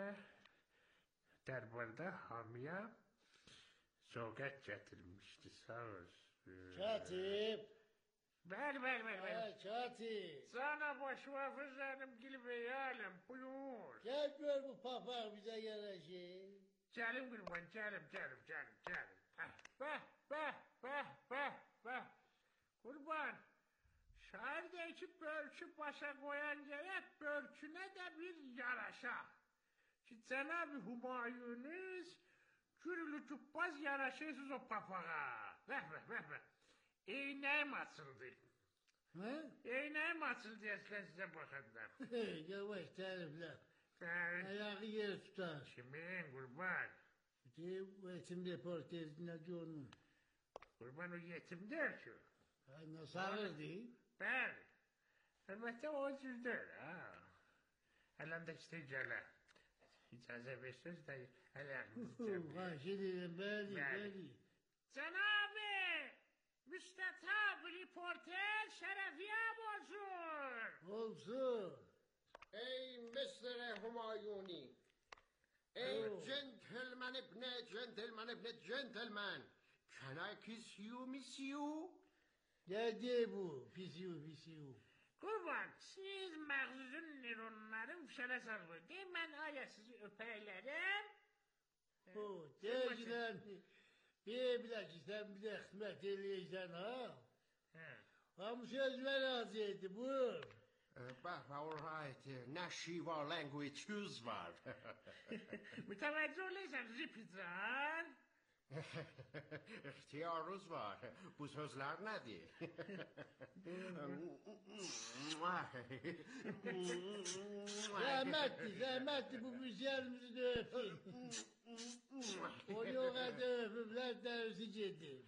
dərbarda hamiyə soğuk gətirmişdi. Sağ olsun. Katip. Bəli, bəli, bəli, bəli. Ha, katip. Sana baş hafızlarım gilbeyalım, buyur. Gel gör bu papaq bizə gələcək. Gəlim qurban, gəlim, gəlim, gəlim, gəlim. Bəh, bəh, bəh, bəh, bəh. Qurban, şairdəki bölkü başa qoyan gərək bölkünə də bir yaraşa. Ki, Cənab-ı Humayunuz gürülü cübbaz yaraşırsınız o papağa. Bəh, bəh, bəh, bəh. Eynəyim açıldı. Hə? Eynəyim açıldı, əslən sizə baxanlar. Yavaş təriflə. Bəli. Ayağı yer tutar. Kimin qurban? Deyib, bu etim reporterinə görünür. Qurban o yetimdir ki. Nə sarır deyib? Bəli. Əlbəttə o cüzdür. Ələmdə işte gələ. İcazə versiniz də ələyəmizdə. Xahiş edirəm, bəli, bəli. Cənab-ı müstətab reporter şərəfiyəm olsun. Olsun. Ey mister Humayuni. Ey gentleman ibn gentleman ibn gentleman. Can I kiss you, miss you? Nə deyib bu? Pisiyu, pisiyu. Qurban, siz məğzuzun neyronların fişələ salır. Deyim, mən aya sizi öpəklərəm. O, deyilən, deyiblər ki, sən bir də xidmət eləyəcəksən, ha? Hamı söz ver aziyeti, buyur. Bah, all right. Nashiva languages var. Mütəvəccə olursan, Ripizan. İhtiyarınız var. Bu sözler nedir? Zəhmətdir, zəhmətdir bu müziyərimizi də öpün. O yox ədə öpüblər dərisi gedir.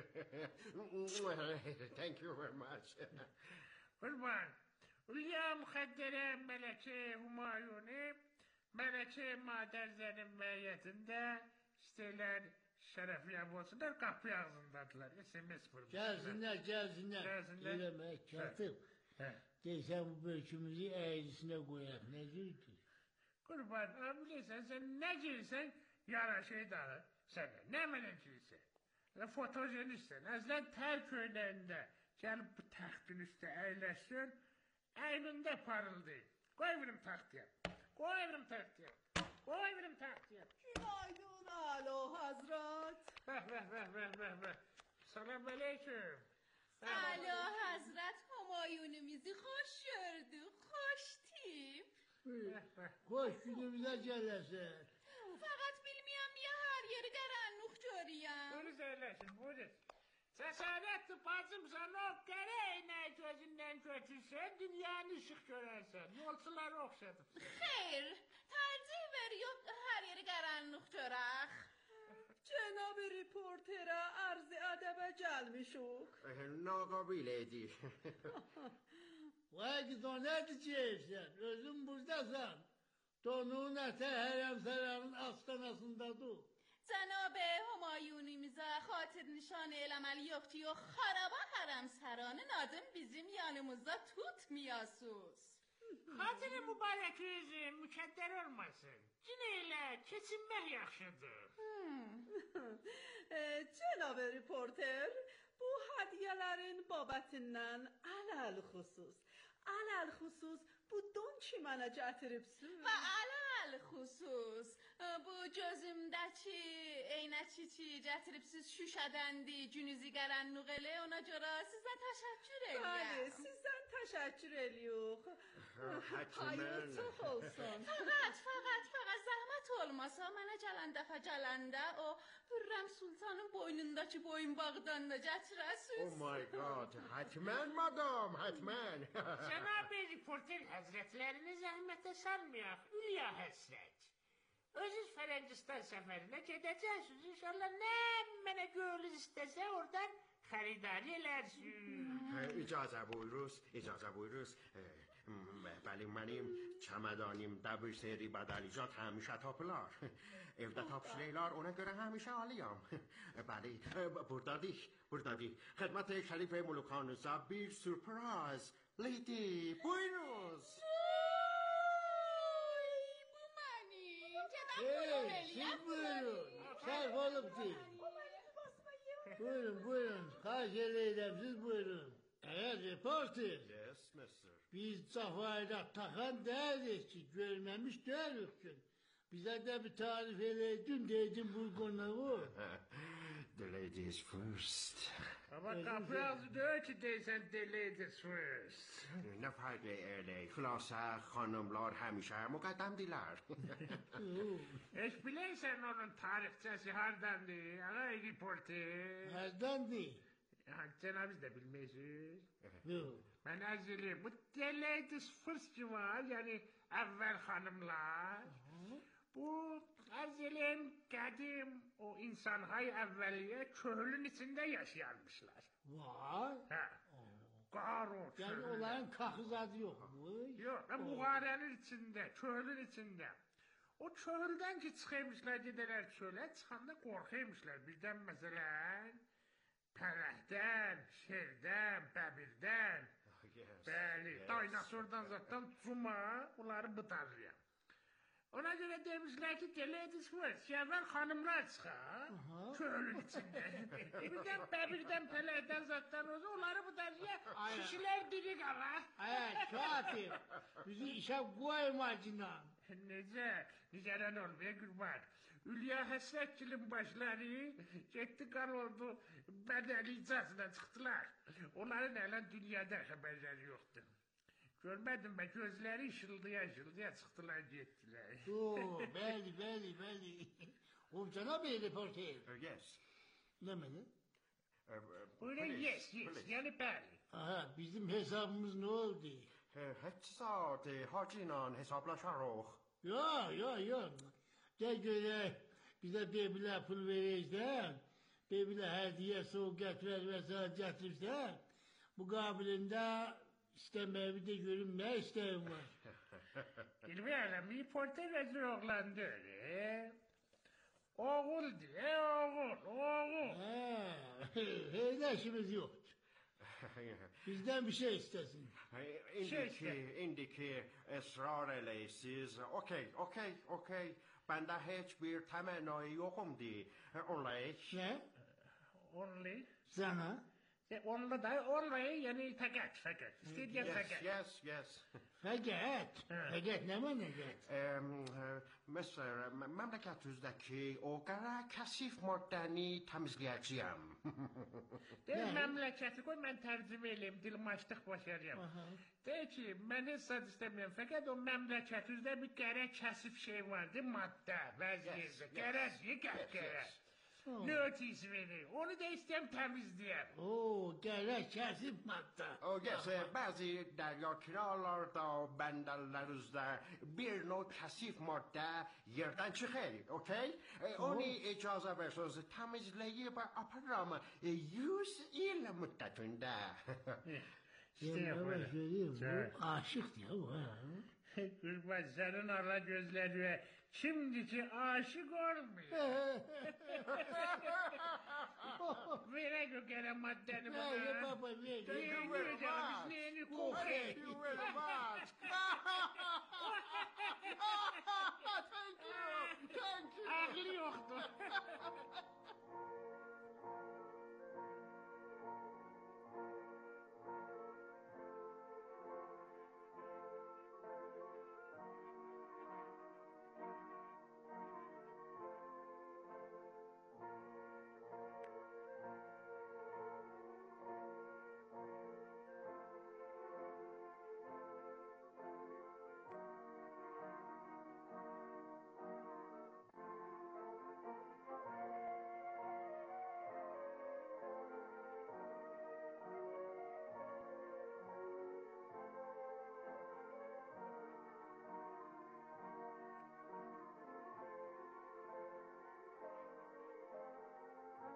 Thank you very much. Qurban, Ülya Müxəddərə Mələkə Humayuni, Mələkə Madərzənin məiyyətində istəyirlər şərəfiyəm olsunlar, qapı ağzındadılar. S M S vurmuşlar. Gəlsinlər, gəlsinlər. Gəlsinlər. Eləmək, katıb. Deysən bu bölkümüzü əyrisinə qoyaq, nə cürdür? Qurban, bilirsən, sən nə girsən, yaraşır dağı sənə. Nə mənə girsən? Fotojenistsən, əzlən tər köynəyində gəlib bu təxtin üstə əyləşsin, əynində parıldı. Qoy verim taxtıya, qoy verim taxtıya, qoy verim taxtıya. Günaydın Âlâ Hazret. Bəh, bəh, bəh, bəh, bəh, bəh. Salam aleyküm. Âlâ Hazret Humayunimizi xoş gördük, xoş tip. Xoş günümüzə gələsən. Faqat bilməyəm niyə hər yeri qaranlıq görüyəm. Buyuruz əyləşin, buyuruz. Cəsarətli bacımsan, o qərək nə gözündən götürsən, dünyanı işıq görərsən, yolçuları oxşadıbsan. Xeyr, tərcih ver, yox hər yeri qaranlıq görək. Cənab reporterə arz-ı ədəbə gəlmişik. Naqabileydi. Vay ki, o nə diyecəksən? Özün buradasan. Donun ətə hərəm sərənin astanasındadır. Cənab Humayunimizə xatir nişan eləməli yoxdur, yox xaraba hərəm səranın adın bizim yanımızda tutmayasız. Xatırı mübarəkizm, mükəddər olmasın. Cinə ilə keçinmək yaxşıdır. Cənab reporter, bu hadiyələrin babetindən alal xüsus, alal xüsus bu don ki mənə gətiribsiniz. Və alal xüsus, bu gözümdəki eynəkçi ki gətiribsiz şüşədəndi, günüzü qaranlıq elə, ona görə sizə təşəkkür edirəm. Bəli, sizdən təşəkkür edirik. Hayır, çox olsun. Fəqət, fəqət, fəqət zəhmət olmasa mənə gələn dəfə gələndə o Hürrəm Sultanın boynundakı boyunbağdan da gətirəsiz. Oh my god, hatmen madam, hatmen. Cənab reporter həzrətlərini zəhmətə sarmayaq, Ülya həsrət. Özünüz Fərəngistan səfərinə gedəcəksiniz. İnşallah nə mənə gönlünüz istəsə oradan xəridari elərsiniz. İcazə buyuruz, icazə buyuruz. Bəli, mənim çamadanım dəbir badalicat həmişə tapılar. Evdə tapşırıqlar ona görə həmişə alıyam. Bəli, buradadır, buradadır. Xidmət şərif mülkanınıza bir sürpriz. Lady, buyuruz. Hey, siz buyurun. Sərf olup değil. Buyurun, buyurun. Kaç eleydim, siz buyurun. Evet, reporter. Yes, mister. Biz cafayla takan değiliz ki, görmemiş değiliz ki. Bize de bir tarif eleydin, deydin buyurgunluğu. The ladies first. Ama kapı ağzı diyor ki deysen the ladies first. Ne farkı öyle, xülasə xanımlar həmişə müqəddəmdilər. Heç bileysen onun tarihçesi hardandır, ağa reporter. Hardandır? Cenab biz de bilmeyiz. Yok. Ben aziliyim. Bu the ladies first ki var, yani evvel hanımlar. Bu aziliyim kadim o insanhay evveliye çölün içinde yaşayanmışlar. Var. Ha. Garo çölü. Yani onların kahızadı yok mu? Yok, muharenin içinde, çölün içinde. O çölden ki çıkıymışlar, giderler çöle, çıkanda korkuymuşlar. Birden mesela pələkdən, şerdən, bəbirdən, bəli, daynasordan zaten cuma, onları bıdarlıyam. Ona göre demişler ki the ladies first, evvel hanımlar çıkar, çölün içinde. Birden bəbirdən, pələkdən zaten olsa, onları bıdarlıyam, kişiler diri qalar. Evet, katip, bizi işe koymacına. Necə, necədən olmaya qurban. Ülya Həsrətçilin başları getdi qan oldu, bədəli icazına çıxdılar. Onların hələ dünyada xəbərləri yoxdur. Görmədim mən, gözləri işıldıya işıldıya çıxdılar, getdilər. Oo, bəli, bəli, bəli. O cənab bey reporter. Yes. Ne məni? Buyurun, yes, yes, yəni bəli. Aha, bizim hesabımız ne oldu? Heç saat hacıyla hesablaşarıq. Yok, yok, yok. Gel göre bize bebile pul verirsen, bebile hediye soğuk getirir vesaire getirirsen, mukabilinde istemeye bir de görünmeye isteğim var. Bilmiyorum, reporter özür oğlandı öyle. Oğul diye oğul, oğul. Ha, öyle işimiz yok. Bizden bir şey istesin. İndiki, indiki ısrar eləyəsiz. Okey, okey, okey. Bəndə heç bir təmənnayı yoxumdur. Only. Ne? Only. Sana? E, only da only, yani fəqət, fəqət. İstediyen Yes, fəqət. yes, yes. Fəqət. Fəqət nə var nəqət? Məsələn, məmləkətinizdəki o qara kəsif maddəni təmizləyəcəyəm. Deyil, məmləkəti qoy, mən tərcümə eləyim, dilmaçlıq başarıyam. Deyil ki, mən heç sad istəmirəm, fəqət o məmləkətinizdə bir qara kəsif şey vardı, maddə, vəziyyətdə, qərəziyə, qərəz. Ne ötesi verir, onu da istəyəm təmizləyəm. Oo, qara kəsif maddə. O, yes, bəzi dərya kiralarda, bəndəllərinizdə bir növ kəsif maddə yerdən çıxır, okey? Onu icazə versiniz, təmizləyib aparıram yüz il müddətində. İşte yavaş vereyim, bu aşık ya bu ha. Qurban, sənin ala gözləri şimdiki aşık olmuyor. Verək o qara maddəni bana. Ver, baba, ver. Neyini ödəmiş, neyini kokayım. Thank you very much.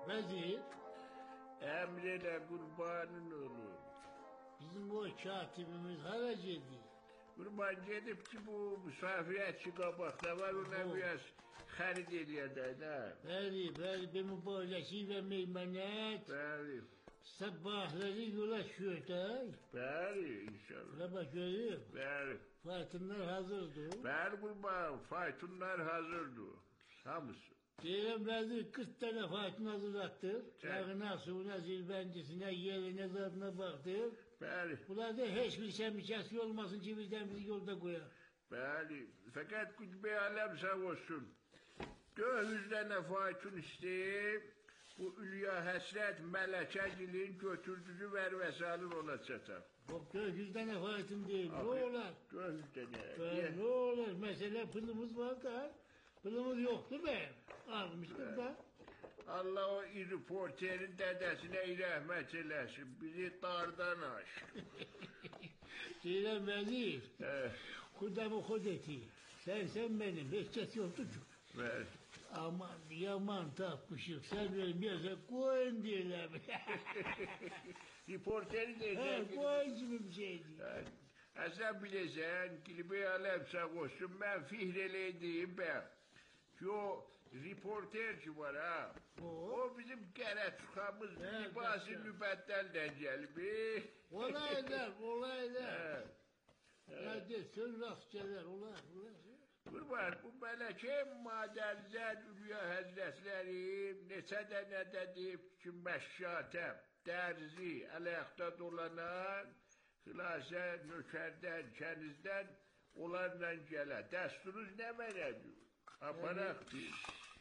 Vezir, Emrine kurbanın olur. bizim o katibimiz harac ediyor. Kurban gedib ki bu müsafirətçi qabaqda var, ona biraz xərid eləyədək, ha? Bəli, bəli, bir mübarəki və meymanət. Bəli. Sabahları yola düşürdük. Bəli, inşallah. Buna bak görüyor. Bəli. Faytonlar hazırdı. Bəli kurban, faytonlar hazırdır. Hamısı. Deyirəm bəzi kırk tane fayton hazırlattır. Çağına, suyuna, zilbencisine, yerine, zadına baktır. Bəli. Bunlarda hiçbir semikası olmasın ki bizden bizi yolda koyar. Bəli. Fəqət Qütbey aləm sağ olsun. Dört dənə fayton istəyib, bu Ülya Həsrət Mələkəgilin götürdüyü vərvəsalın ona çatar. Hop dört yüz tane fayton değil. Ne olar? dört dənə. Ben, ne olur? Mesela pılımız var da. Pılımız yoktu be. Almıştık da. Allah o iri porterin dədəsinə rəhmət eləsin. Bizi dardan aş. Deyirəm Vəzir. Kudamı kod eti. Sen sen benim. Hiç kes yoktu ki. Ver. Aman yaman tapmışık. Sen benim yasa koyun diyorlar. Reporteri Ha, deyəcək. koyun gibi bir şeydi. Ha, sən biləcəksən, Qilbey aləm sağ olsun, mən fihr eləydim bən. Ki o reporter ki var ha, o bizim qərəçuxamız libası nübətdəldən gəlib. Olaylar, olaylar. Hadi söz rast gelir, olar, olar. Qurban, bu mələkə madərzət Ülya Həzrətləri neçə dənə də deyib ki, məşşatəm, dərzi, ələyaqda dolanan, xilasə nökərdən, kənizdən onlarla gələ. Dəsturuz nə mənədir? Aparaq deyil.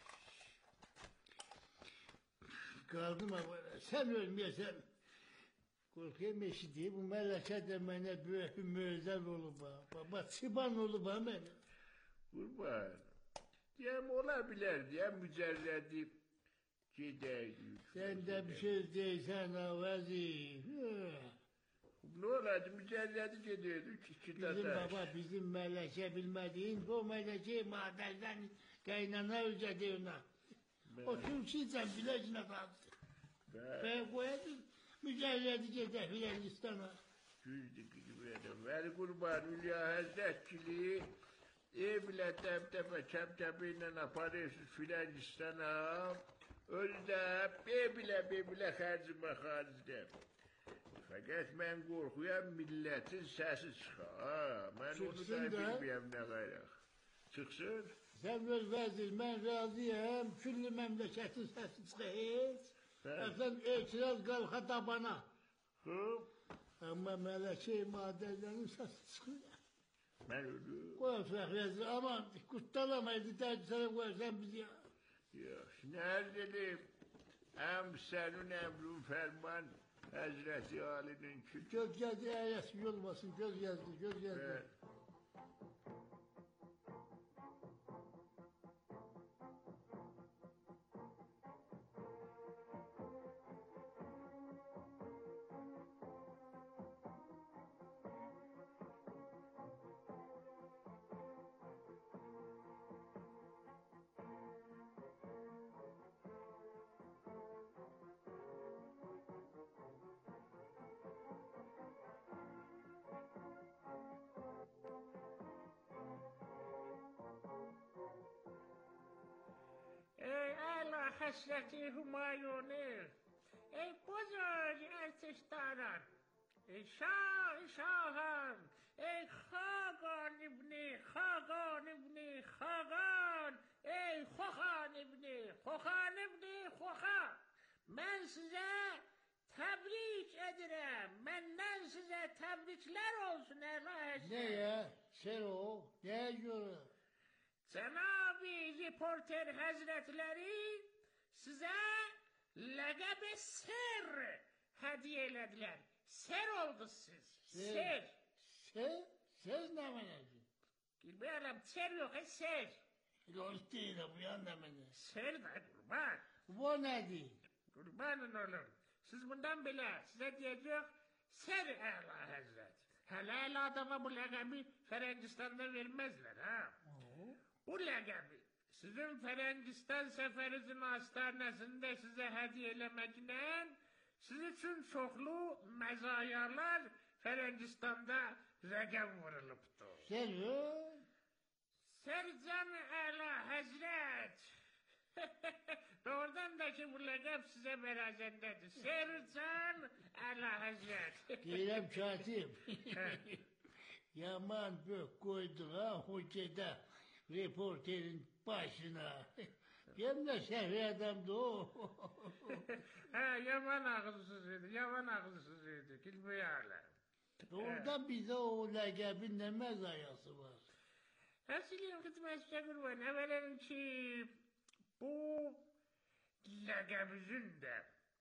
Kaldım ama sen ölmeyesen. Korkuyorum eşiteyim, bu meleke de bana böyle bir müezzem olup ha. Baba çıban olup ha beni. Qurban, deyəm ola bilər, deyəm mücərrədi gedək. Sen de bir şey deysen ha Vəzir. Ne oladı, mücərrədi gedəydik iki Bizim dada. baba, bizim meleke bilmediğin bu meleke maderden kaynana öcedi ona. O Türkçeysen bilecine kaldı. Ben koyadım, mücerredi gider Filanistana. Güzdük gibi adam. Vəli Qurban, Ülya Həzrətçiliyi evlə dəbdəbə kəbdəbə ilə aparırsınız Filanistana. Özdə bebilə bebilə xərcimə xaricdə. Fəqət mən qorxuyam millətin səsi çıxar. Mən onu da bilməyəm nə qayraq. Çıxsın. Sen ver Vəzir, ben razıyım. Küllü memleketin sesi çıkıyor. Efendim itiraz kalka tabana. Ama meleke maderlerin sesi çıkıyor. Ben ölüyorum. Koyarsak Vəzir, aman kurtalamaydı derdi sana koyarsan bizi ya. Yox, nərdədir? Əm sənin əmrün fərman Həzrəti Alinin ki. Göz geldi eğresi olmasın, göz geldi, göz geldi. ای اعلی حسرتی همایونی، ای بزرگ ارتشداران، ای شاه ای شاهان، ای خاقان ابنی خاقان ابنی خاقان، ای خوخان ابنی خوخان ابنی خوخان. من size tebrik ederim. Benden size tebrikler olsun Ela Ne ya? Sen o, neye göre? Cenab-ı Reporter Hazretleri size laqab-ı ser hediye elediler. Ser oldu siz. Ser. Ser. Ser? Ser ne meneci? Bilmiyorum ser yok e ser. Yok değil bu yanda meneci. Ser de kurban. Bu ne değil? Kurbanın olur. Siz bundan bile size diyecek ser Ela Hazret. Hele el adama bu laqabı Ferencistan'da vermezler ha. Bu laqabı Sizin Fərəngistan səfərinizin astanəsində sizə hədiyyə eləməklə siz üçün çoxlu məzayalar Fərəngistanda rəqəm vurulubdur. Sən o? Sərcan Əla Həzrət. Doğrudan da ki bu ləqəb sizə mərazəndədir. Sərcan Əla Həzrət. Deyirəm katib. Yaman bök koydu ha hocada reporterin başına. Hem de şehri adamdı o. Ha yaman ağılsız idi, yaman ağılsız idi. Gülbeyarlar. Oradan bize o ləqəbin nə məzayası var? Əsliyim xidmətçə qurban, əvvələn ki bu ləqəbizin də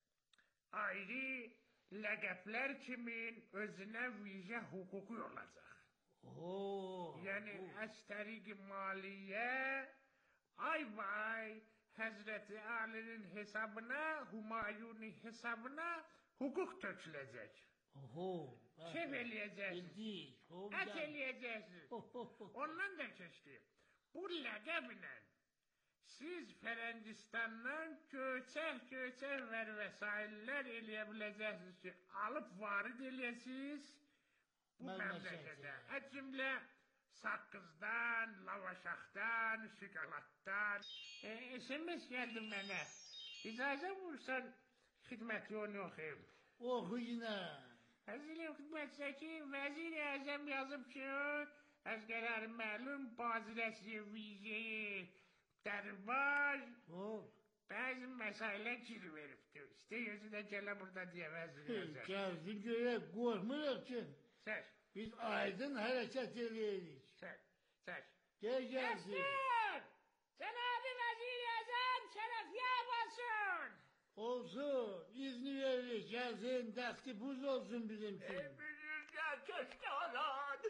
ayrı ləqəblər kimin özünə vicə hüququ olacaq. Oo. Yəni əz təriq maliyyə ay vay Həzrəti Ali'nin hesabına, Humayun'un hesabına hüquq töküləcək. Oho. Kef eləyəcəksiniz. Bildik. Ət eləyəcəksiniz. Ondan da keçdi. Bu ləqəblə siz Fərəngistandan göçək göçək və vəsaillər eləyə biləcəksiniz ki, alıb varid eləyəsiniz bu məmləkətə. Ət cümlə saqqızdan, lavaşaqdan, şokoladdan. E, S M S gəldi mənə. İcazə vursan xidməti onu oxuyum. Oxu yine. Əzilim xidmətçə ki, Vəzir-i Əzəm yazıb ki, az qərarı məlum bazirəsi vizeyi dərbar bəzi məsailə gir veribdir. İstəyiyorsa da gələ burada deyə Vəzir-i Əzəm. Gəlsin görək, qorxmuruq ki. Sər. Biz aydın hərəkət eləyirik. Sər, sər. Gəl gəlsin. Əsr! Cənab-ı Vəzir-i Əzəm şərəfiyyə olsun. Olsun, izni veririk, gəlsin, dəxti buz olsun bizim üçün. Eminizdən köşkalan,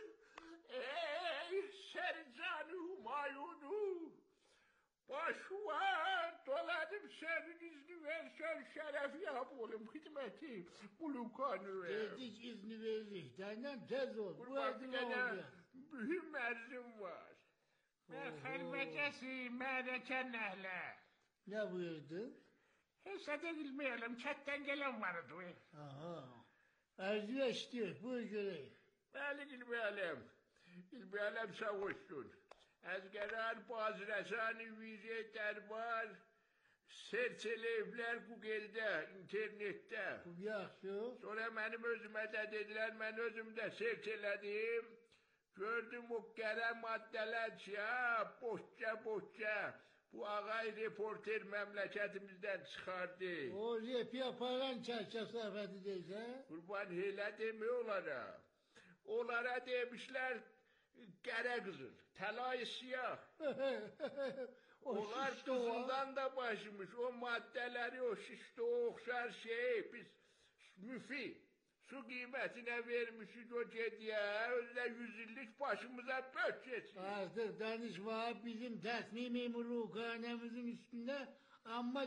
ey Sərcan Humayun'u, başvar, doladım senin izni versen şərəfiyyə olayım, hizmeti, bulukanı ver. Dedik izni veririk, dəndən tez ol, bu Burada ədim bir oldu. dənə mühüm ərzim var. Mən xəlvəcəsi, mərəkə nəhlə. Nə buyurdun? Heç də bilməyələm, kətdən gələn vardı. Aha, ərzi eşdir, buyur görək. Bəli, Gülbəyələm, Gülbəyələm sağ olsun. Az qərar bazirəsani vize dərbar, serç eləyiblər Google-də, internetdə. Bu yaxşı. Sonra mənim özümə də dedilər, mən özüm də serç elədim. Gördüm o qərəm maddələr ki, ha, boşca boşca. Bu ağay reporter məmləkətimizdən çıxardı. O rep yaparan çərkəsəfəti deysə? Qurban elə demək onlara. Onlara demişlər qərə qızıl, təlayı siyah. Onlar qızıldan da başımış, o maddələri, o şişdə oxşar şey, biz müfi. Su qiymətinə vermişik o gediyə, özlə yüz illik başımıza bök geçmiş. Artıq danışma bizim təsmim-i mülukhanəmizin üstündə, amma